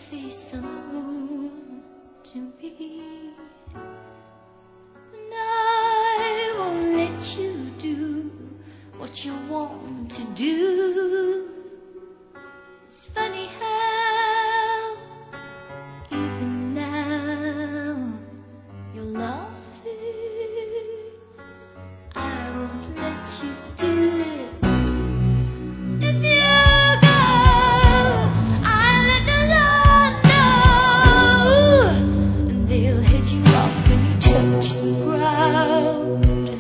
face unknown to me, and I won't let you do what you want to do. It's funny how even now you're laughing. I won't let you do it. If you go, I'll let the Lord know, and they'll head you off when you touch the ground.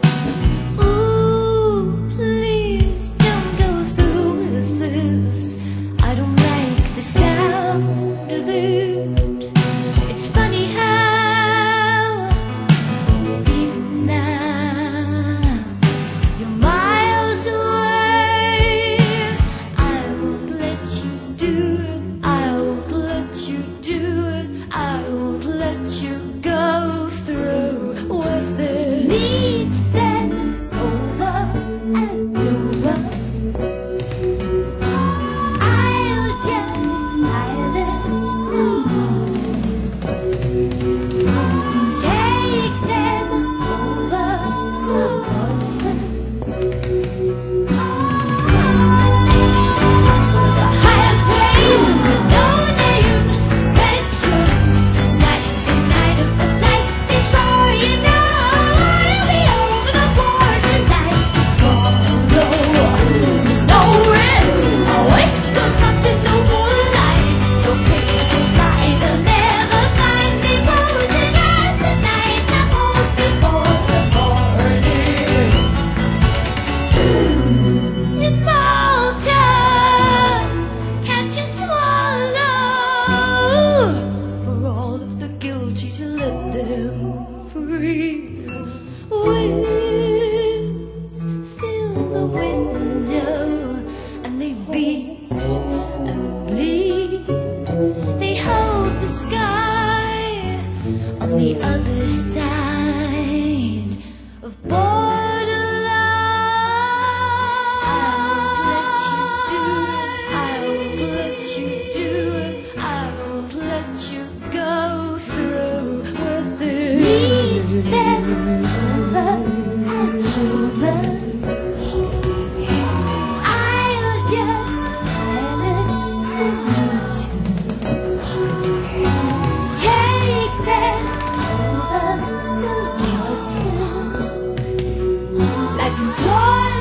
Ooh, please don't go through with this. I don't like the sound of it. It's funny how even now you're miles away. I won't let you do it. I won't let you do it. I won't let you go through with it. Need that over and over. I'll just hide it out. Take them over the water. With a higher grade, no names mentioned. Tonight's the night of the flight. Before you know, I'll be over the board tonight. It's gonna go. There's no risk. I waste for nothing, no more light. Your face will light. They'll never find me posing as the night I hold before the morning. In Malta, can't you swallow? For all of the guilty to let them free. Winds fill the window and they beat and bleed. They hold the sky on the other side of borderline. I won't let you do it. I won't let you do it. I won't let you go through with it. Leave them over and over. I'll just let it take them over the water like a swan.